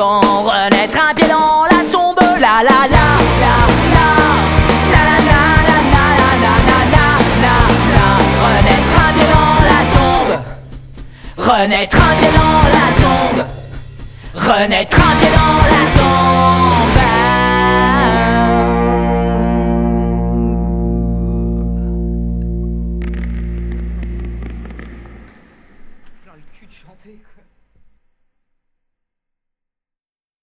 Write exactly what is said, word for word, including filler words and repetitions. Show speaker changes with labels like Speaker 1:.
Speaker 1: vivant, renaître un pied dans la tombe. La la la la la la la la la la la la la la la. Renaître un pied dans la tombe. Renaître un pied dans la tombe. Renaître un pied dans la tombe.